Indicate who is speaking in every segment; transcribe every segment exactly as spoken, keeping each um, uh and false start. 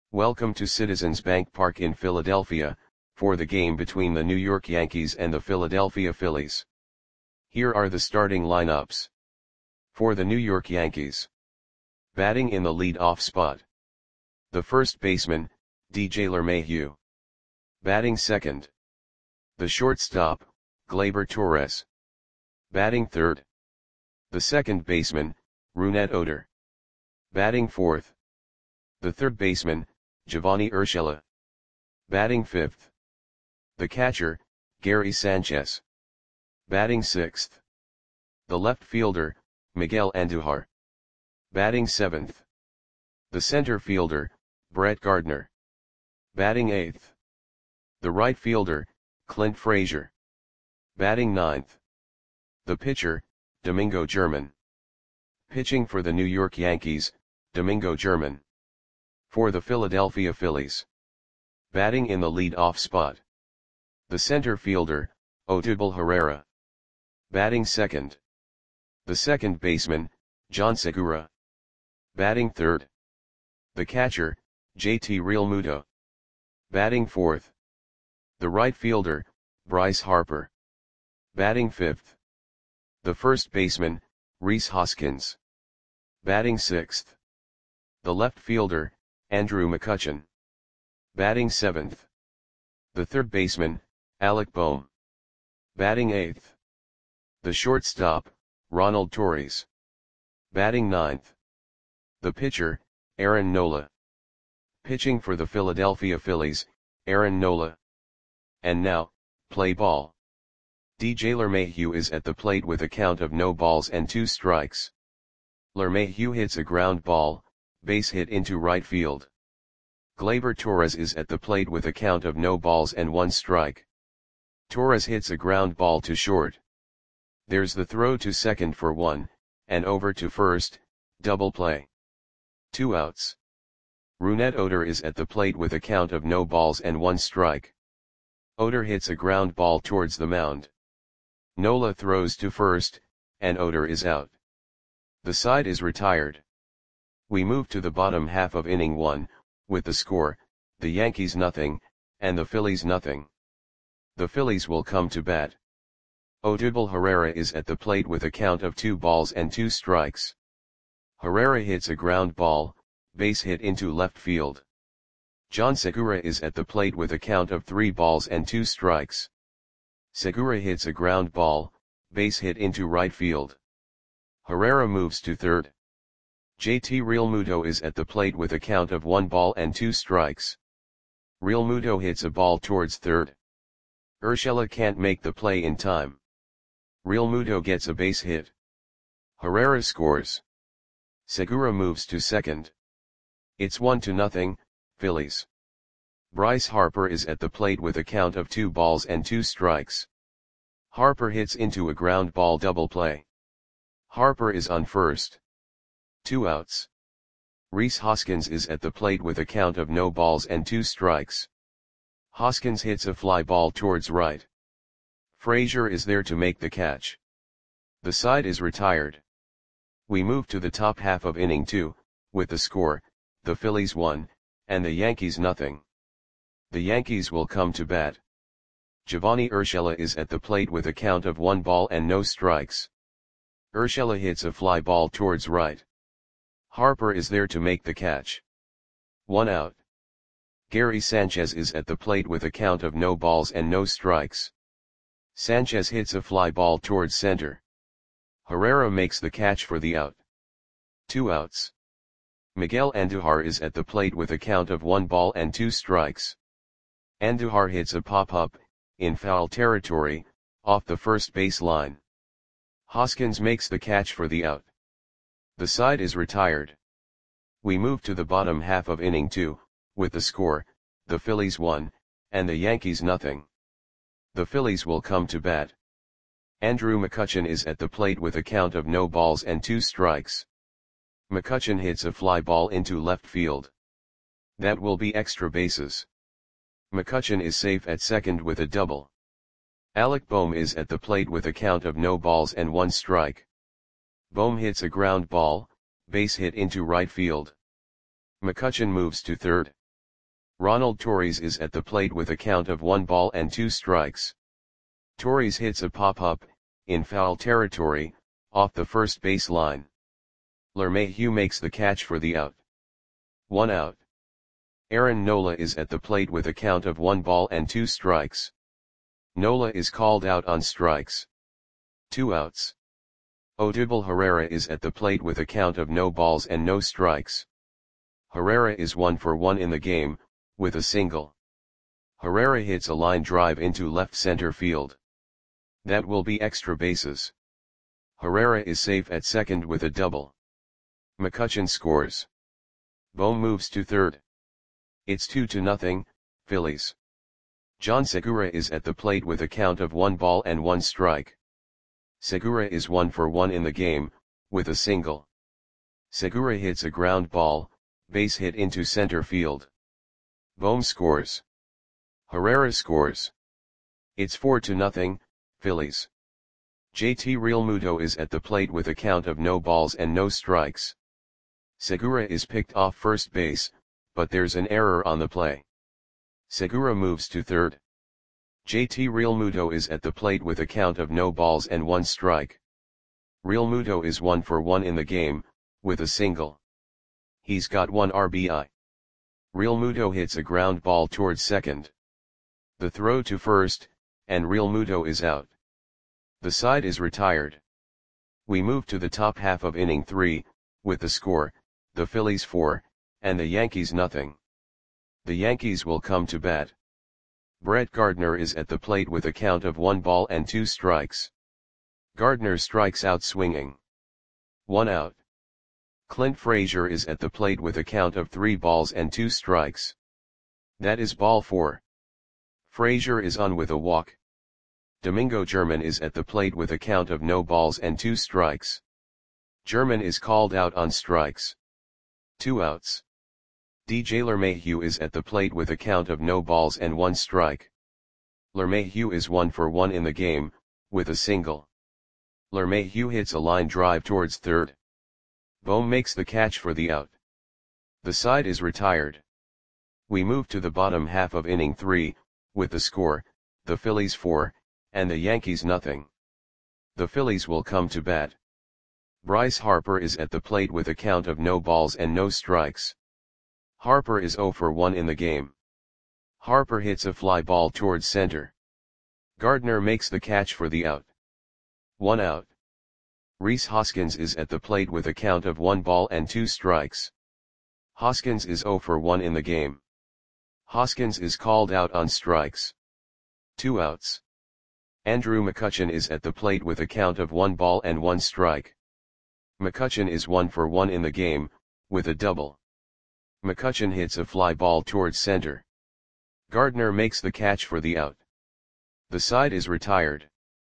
Speaker 1: Welcome to Citizens Bank Park in Philadelphia, for the game between the New York Yankees and the Philadelphia Phillies. Here are the starting lineups. For the New York Yankees. Batting in the lead-off spot. The first baseman, D J LeMahieu. Batting second. The shortstop, Gleyber Torres. Batting third. The second baseman, Rougned Odor. Batting fourth. The third baseman, Giovanni Urshela. Batting fifth. The catcher, Gary Sanchez. Batting sixth. The left fielder, Miguel Andujar. Batting seventh. The center fielder, Brett Gardner. Batting eighth. The right fielder, Clint Frazier. Batting ninth. The pitcher, Domingo German. Pitching for the New York Yankees, Domingo German. For the Philadelphia Phillies. Batting in the lead-off spot. The center fielder, Odubel Herrera. Batting second. The second baseman, John Segura. Batting third. The catcher, J T Realmuto. Batting fourth. The right fielder, Bryce Harper. Batting fifth. The first baseman, Rhys Hoskins. Batting sixth. The left fielder, Andrew McCutchen. Batting seventh. The third baseman, Alec Bohm. Batting eighth. The shortstop, Ronald Torres. Batting ninth. The pitcher, Aaron Nola. Pitching for the Philadelphia Phillies, Aaron Nola. And now, play ball. D J LeMahieu is at the plate with a count of no balls and two strikes. LeMahieu hits a ground ball, base hit into right field. Gleyber Torres is at the plate with a count of no balls and one strike. Torres hits a ground ball to short. There's the throw to second for one, and over to first, double play. Two outs. Rougned Odor is at the plate with a count of no balls and one strike. Odor hits a ground ball towards the mound. Nola throws to first, and Odor is out. The side is retired. We move to the bottom half of inning one, with the score, the Yankees nothing, and the Phillies nothing. The Phillies will come to bat. Odubel Herrera is at the plate with a count of two balls and two strikes. Herrera hits a ground ball, base hit into left field. John Segura is at the plate with a count of three balls and two strikes. Segura hits a ground ball, base hit into right field. Herrera moves to third. J T Realmuto is at the plate with a count of one ball and two strikes. Realmuto hits a ball towards third. Urshela can't make the play in time. Realmuto gets a base hit. Herrera scores. Segura moves to second. It's one to nothing, Phillies. Bryce Harper is at the plate with a count of two balls and two strikes. Harper hits into a ground ball double play. Harper is on first. Two outs. Rhys Hoskins is at the plate with a count of no balls and two strikes. Hoskins hits a fly ball towards right. Frazier is there to make the catch. The side is retired. We move to the top half of inning two, with the score, the Phillies one, and the Yankees nothing. The Yankees will come to bat. Giovanni Urshela is at the plate with a count of one ball and no strikes. Urshela hits a fly ball towards right. Harper is there to make the catch. One out. Gary Sanchez is at the plate with a count of no balls and no strikes. Sanchez hits a fly ball towards center. Herrera makes the catch for the out. Two outs. Miguel Andujar is at the plate with a count of one ball and two strikes. Andujar hits a pop-up, in foul territory, off the first base line. Hoskins makes the catch for the out. The side is retired. We move to the bottom half of inning two, with the score, the Phillies one, and the Yankees nothing. The Phillies will come to bat. Andrew McCutchen is at the plate with a count of no balls and two strikes. McCutchen hits a fly ball into left field. That will be extra bases. McCutchen is safe at second with a double. Alec Bohm is at the plate with a count of no balls and one strike. Bohm hits a ground ball, base hit into right field. McCutchen moves to third. Ronald Torres is at the plate with a count of one ball and two strikes. Torres hits a pop-up, in foul territory, off the first base line. LeMahieu makes the catch for the out. One out. Aaron Nola is at the plate with a count of one ball and two strikes. Nola is called out on strikes. Two outs. Odubel Herrera is at the plate with a count of no balls and no strikes. Herrera is one for one in the game, with a single. Herrera hits a line drive into left center field. That will be extra bases. Herrera is safe at second with a double. McCutchen scores. Bohm moves to third. It's two to nothing, Phillies. John Segura is at the plate with a count of one ball and one strike. Segura is one for one in the game, with a single. Segura hits a ground ball, base hit into center field. Bohm scores. Herrera scores. It's four to nothing, Phillies. J T Realmuto is at the plate with a count of no balls and no strikes. Segura is picked off first base, but there's an error on the play. Segura moves to third. J T Realmuto is at the plate with a count of no balls and one strike. Realmuto is one for one in the game, with a single. He's got one R B I. Realmuto hits a ground ball towards second. The throw to first, and Realmuto is out. The side is retired. We move to the top half of inning three, with the score, the Phillies four, and the Yankees nothing. The Yankees will come to bat. Brett Gardner is at the plate with a count of one ball and two strikes. Gardner strikes out swinging. One out. Clint Frazier is at the plate with a count of three balls and two strikes. That is ball four. Frazier is on with a walk. Domingo German is at the plate with a count of no balls and two strikes. German is called out on strikes. Two outs. D J LeMahieu is at the plate with a count of no balls and one strike. LeMahieu is one for one in the game, with a single. LeMahieu hits a line drive towards third. Bohm makes the catch for the out. The side is retired. We move to the bottom half of inning three, with the score, the Phillies four, and the Yankees nothing. The Phillies will come to bat. Bryce Harper is at the plate with a count of no balls and no strikes. Harper is zero for one in the game. Harper hits a fly ball towards center. Gardner makes the catch for the out. One out. Rhys Hoskins is at the plate with a count of one ball and two strikes. Hoskins is zero for one in the game. Hoskins is called out on strikes. Two outs. Andrew McCutchen is at the plate with a count of one ball and one strike. McCutchen is one for one in the game, with a double. McCutchen hits a fly ball towards center. Gardner makes the catch for the out. The side is retired.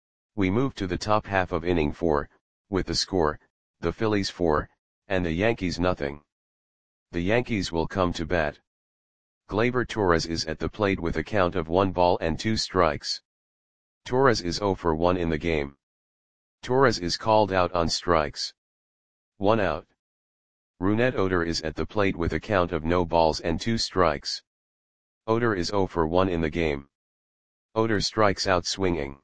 Speaker 1: We move to the top half of inning four, with the score, the Phillies four, and the Yankees nothing. The Yankees will come to bat. Gleyber Torres is at the plate with a count of one ball and two strikes. Torres is zero for one in the game. Torres is called out on strikes. One out. Rougned Odor is at the plate with a count of no balls and two strikes. Odor is zero for one in the game. Odor strikes out swinging.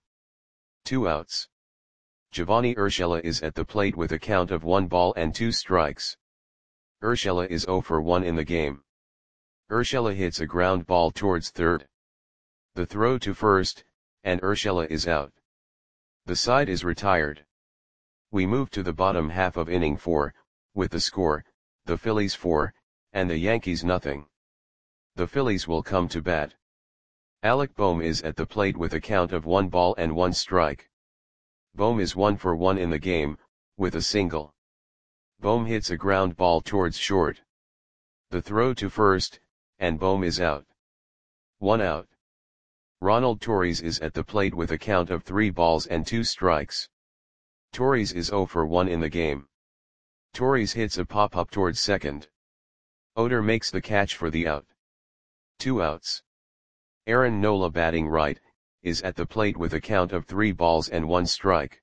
Speaker 1: Two outs. Giovanni Urshela is at the plate with a count of one ball and two strikes. Urshela is zero for one in the game. Urshela hits a ground ball towards third. The throw to first, and Urshela is out. The side is retired. We move to the bottom half of inning four, with the score, the Phillies four, and the Yankees nothing. The Phillies will come to bat. Alec Bohm is at the plate with a count of one ball and one strike. Bohm is one for one in the game, with a single. Bohm hits a ground ball towards short. The throw to first, and Bohm is out. One out. Ronald Torres is at the plate with a count of three balls and two strikes. Torres is zero for one in the game. Torres hits a pop-up towards second. Odor makes the catch for the out. Two outs. Aaron Nola batting right, is at the plate with a count of three balls and one strike.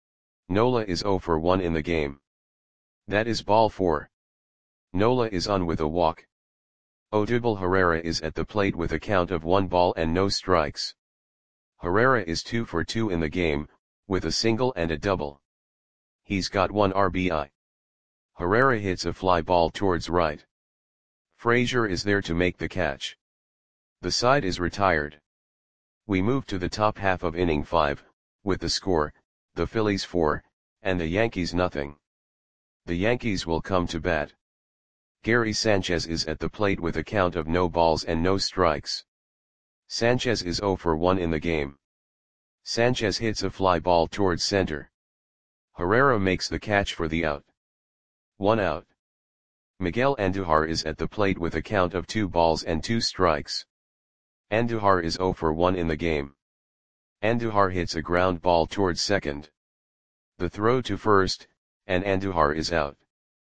Speaker 1: Nola is zero for one in the game. That is ball four. Nola is on with a walk. Odubel Herrera is at the plate with a count of one ball and no strikes. Herrera is two for two in the game, with a single and a double. He's got one R B I. Herrera hits a fly ball towards right. Frazier is there to make the catch. The side is retired. We move to the top half of inning five, with the score, the Phillies four, and the Yankees nothing. The Yankees will come to bat. Gary Sanchez is at the plate with a count of no balls and no strikes. Sanchez is zero for one in the game. Sanchez hits a fly ball towards center. Herrera makes the catch for the out. One out. Miguel Andujar is at the plate with a count of two balls and two strikes. Andujar is zero for one in the game. Andujar hits a ground ball towards second. The throw to first, and Andujar is out.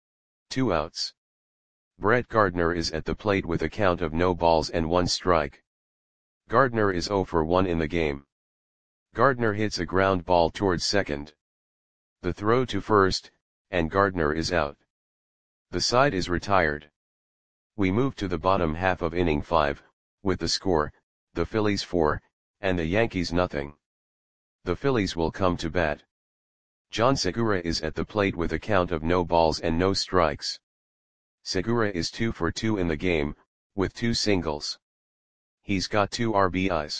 Speaker 1: Two outs. Brett Gardner is at the plate with a count of no balls and one strike. Gardner is zero for one in the game. Gardner hits a ground ball towards second. The throw to first, and Gardner is out. The side is retired. We move to the bottom half of inning five, with the score, the Phillies four, and the Yankees nothing. The Phillies will come to bat. John Segura is at the plate with a count of no balls and no strikes. Segura is two for two in the game, with two singles. He's got two R B Is.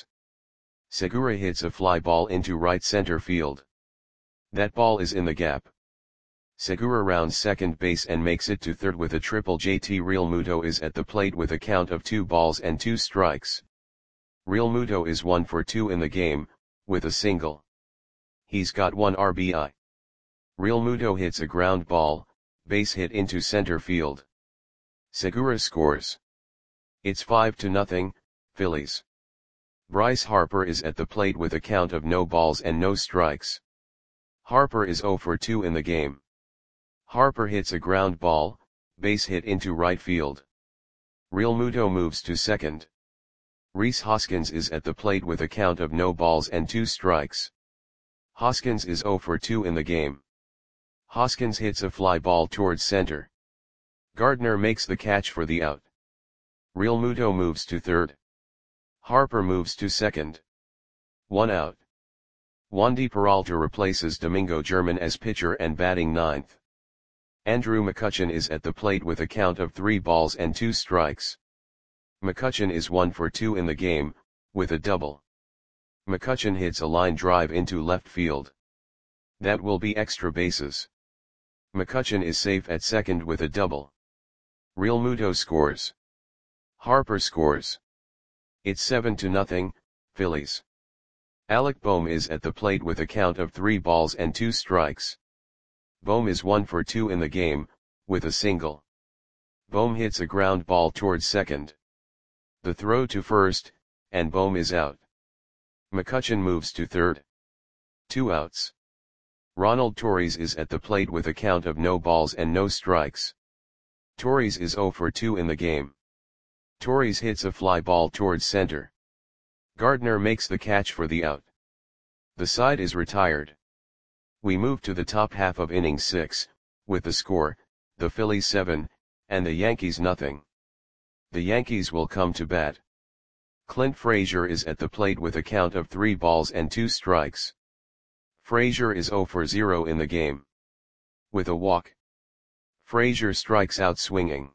Speaker 1: Segura hits a fly ball into right center field. That ball is in the gap. Segura rounds second base and makes it to third with a triple. J T Realmuto is at the plate with a count of two balls and two strikes. Realmuto is one for two in the game, with a single. He's got one R B I. Realmuto hits a ground ball, base hit into center field. Segura scores. It's five to nothing, Phillies. Bryce Harper is at the plate with a count of no balls and no strikes. Harper is zero for two in the game. Harper hits a ground ball, base hit into right field. Realmuto moves to second. Rhys Hoskins is at the plate with a count of no balls and two strikes. Hoskins is zero for two in the game. Hoskins hits a fly ball towards center. Gardner makes the catch for the out. Realmuto moves to third. Harper moves to second. One out. Wandy Peralta replaces Domingo German as pitcher and batting ninth. Andrew McCutchen is at the plate with a count of three balls and two strikes. McCutchen is one for two in the game, with a double. McCutchen hits a line drive into left field. That will be extra bases. McCutchen is safe at second with a double. Realmuto scores. Harper scores. It's seven to nothing, Phillies. Alec Bohm is at the plate with a count of three balls and two strikes. Bohm is one for two in the game, with a single. Bohm hits a ground ball towards second. The throw to first, and Bohm is out. McCutchen moves to third. Two outs. Ronald Torres is at the plate with a count of no balls and no strikes. Torres is zero for two in the game. Torres hits a fly ball towards center. Gardner makes the catch for the out. The side is retired. We move to the top half of inning six, with the score, the Phillies seven, and the Yankees nothing. The Yankees will come to bat. Clint Frazier is at the plate with a count of three balls and two strikes. Frazier is zero for zero in the game. With a walk. Frazier strikes out swinging.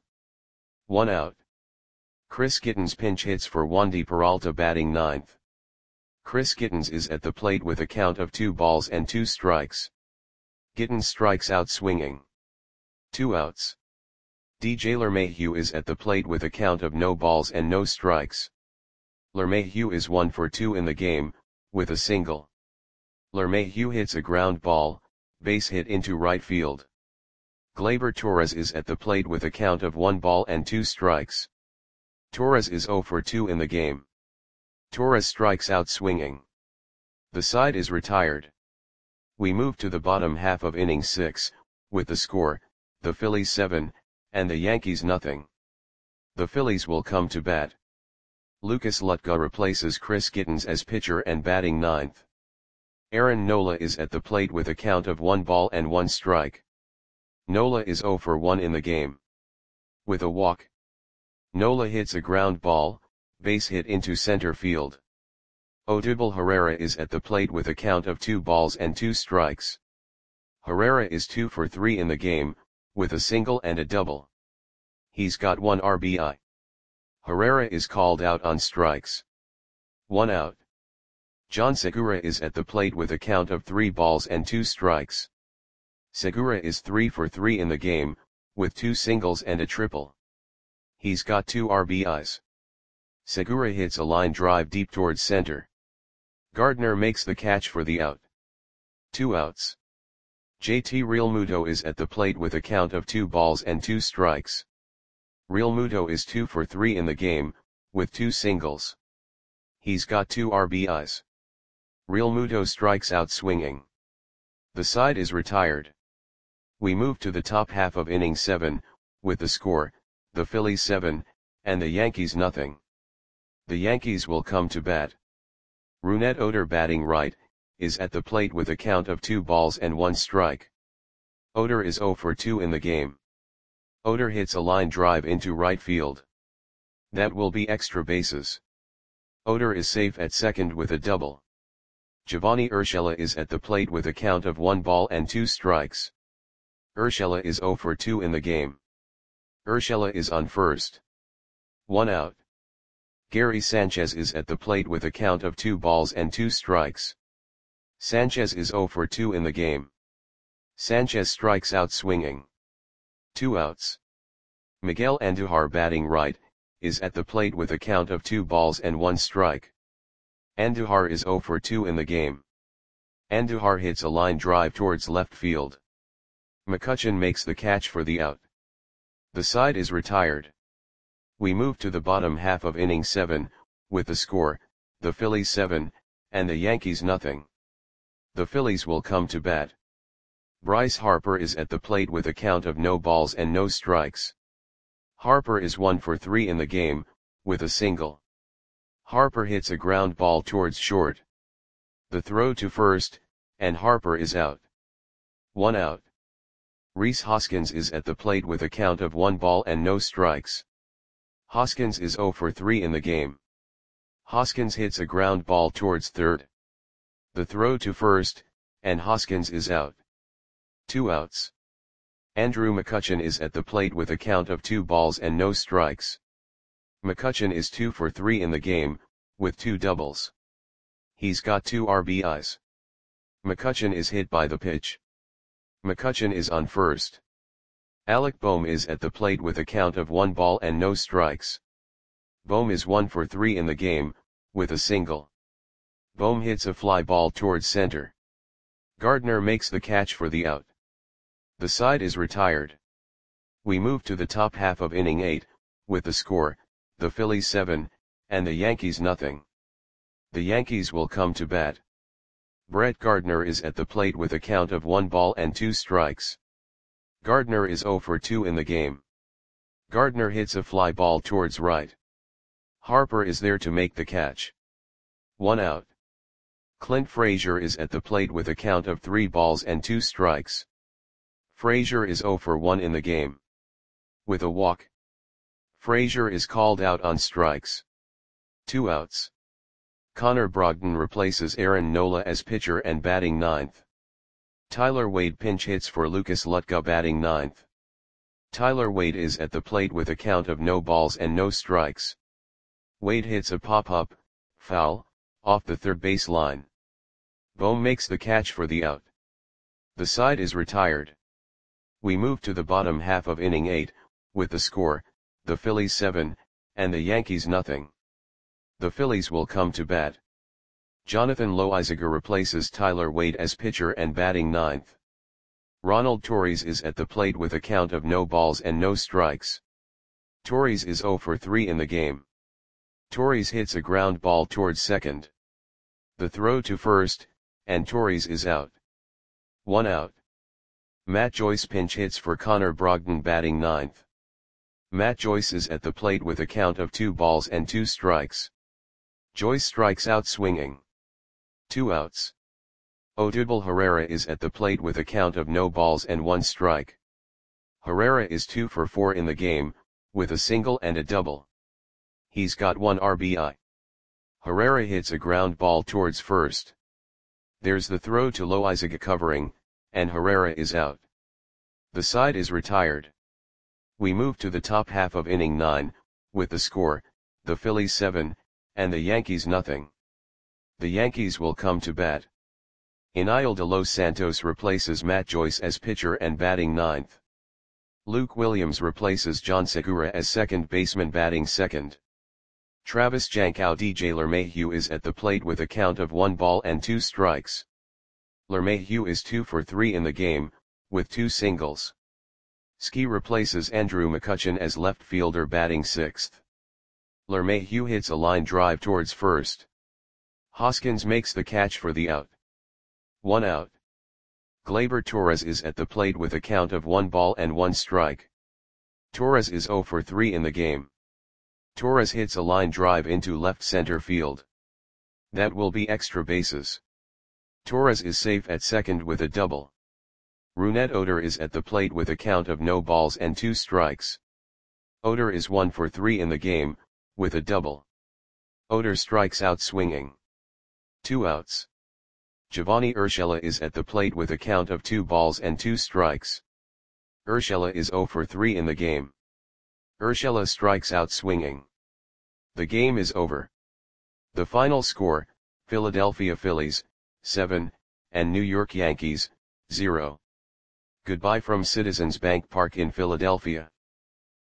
Speaker 1: One out. Chris Gittens pinch hits for Wandy Peralta batting ninth. Chris Gittens is at the plate with a count of two balls and two strikes. Gittens strikes out swinging. Two outs. D J LeMahieu is at the plate with a count of no balls and no strikes. LeMahieu is one for two in the game, with a single. LeMahieu hits a ground ball, base hit into right field. Gleyber Torres is at the plate with a count of one ball and two strikes. Torres is zero for two in the game. Torres strikes out swinging. The side is retired. We move to the bottom half of inning six, with the score, the Phillies seven, and the Yankees nothing. The Phillies will come to bat. Lucas Lutka replaces Chris Gittens as pitcher and batting ninth. Aaron Nola is at the plate with a count of one ball and one strike. Nola is zero for one in the game. With a walk. Nola hits a ground ball, base hit into center field. Odubel Herrera is at the plate with a count of two balls and two strikes. Herrera is two for three in the game, with a single and a double. He's got one R B I. Herrera is called out on strikes. One out. John Segura is at the plate with a count of three balls and two strikes. Segura is three for three in the game, with two singles and a triple. He's got two R B Is. Segura hits a line drive deep towards center. Gardner makes the catch for the out. Two outs. J T Realmuto is at the plate with a count of two balls and two strikes. Realmuto is two for three in the game, with two singles. He's got two R B Is. Realmuto strikes out swinging. The side is retired. We move to the top half of inning seven, with the score, the Phillies seven, and the Yankees nothing. The Yankees will come to bat. Rougned Odor, batting right, is at the plate with a count of two balls and one strike. Odor is zero for two in the game. Odor hits a line drive into right field. That will be extra bases. Odor is safe at second with a double. Giovanni Urshela is at the plate with a count of one ball and two strikes. Urshela is zero for two in the game. Urshela is on first. One out. Gary Sanchez is at the plate with a count of two balls and two strikes. Sanchez is zero for two in the game. Sanchez strikes out swinging. Two outs. Miguel Andujar, batting right, is at the plate with a count of two balls and one strike. Andujar is zero for two in the game. Andujar hits a line drive towards left field. McCutchen makes the catch for the out. The side is retired. We move to the bottom half of inning seven, with the score, the Phillies seven, and the Yankees nothing. The Phillies will come to bat. Bryce Harper is at the plate with a count of no balls and no strikes. Harper is one for three in the game, with a single. Harper hits a ground ball towards short. The throw to first, and Harper is out. One out. Rhys Hoskins is at the plate with a count of one ball and no strikes. Hoskins is zero for three in the game. Hoskins hits a ground ball towards third. The throw to first, and Hoskins is out. Two outs. Andrew McCutchen is at the plate with a count of two balls and no strikes. McCutchen is two for three in the game, with two doubles. He's got two R B Is. McCutchen is hit by the pitch. McCutchen is on first. Alec Bohm is at the plate with a count of one ball and no strikes. Bohm is one for three in the game, with a single. Bohm hits a fly ball towards center. Gardner makes the catch for the out. The side is retired. We move to the top half of inning eight, with the score, the Phillies seven, and the Yankees nothing. The Yankees will come to bat. Brett Gardner is at the plate with a count of one ball and two strikes. Gardner is zero for two in the game. Gardner hits a fly ball towards right. Harper is there to make the catch. One out. Clint Frazier is at the plate with a count of three balls and two strikes. Frazier is zero for one in the game. With a walk. Frazier is called out on strikes. Two outs. Connor Brogdon replaces Aaron Nola as pitcher and batting ninth. Tyler Wade pinch hits for Lucas Lutka, batting ninth. Tyler Wade is at the plate with a count of no balls and no strikes. Wade hits a pop-up, foul, off the third base line. Bohm makes the catch for the out. The side is retired. We move to the bottom half of inning eight, with the score, the Phillies seven, and the Yankees nothing. The Phillies will come to bat. Jonathan Loaisiga replaces Tyler Wade as pitcher and batting ninth. Ronald Torres is at the plate with a count of no balls and no strikes. Torres is zero for three in the game. Torres hits a ground ball towards second. The throw to first, and Torres is out. One out. Matt Joyce pinch hits for Connor Brogdon, batting ninth. Matt Joyce is at the plate with a count of two balls and two strikes. Joyce strikes out swinging. Two outs. Odubel Herrera is at the plate with a count of no balls and one strike. Herrera is two for four in the game, with a single and a double. He's got one R B I. Herrera hits a ground ball towards first. There's the throw to Loizaga covering, and Herrera is out. The side is retired. We move to the top half of inning nine, with the score, the Phillies seven, and the Yankees nothing. The Yankees will come to bat. Iniel de Los Santos replaces Matt Joyce as pitcher and batting ninth. Luke Williams replaces John Segura as second baseman batting second. Travis Jankow D J LeMahieu is at the plate with a count of one ball and two strikes. LeMahieu is two for three in the game, with two singles. Ski replaces Andrew McCutchen as left fielder batting sixth. LeMahieu hits a line drive towards first. Hoskins makes the catch for the out. One out. Gleyber Torres is at the plate with a count of one ball and one strike. Torres is zero for three in the game. Torres hits a line drive into left center field. That will be extra bases. Torres is safe at second with a double. Rougned Odor is at the plate with a count of no balls and two strikes. Odor is one for three in the game, with a double. Odor strikes out swinging. Two outs. Giovanni Urshela is at the plate with a count of two balls and two strikes. Urshela is zero for three in the game. Urshela strikes out swinging. The game is over. The final score, Philadelphia Phillies, seven, and New York Yankees, zero. Goodbye from Citizens Bank Park in Philadelphia.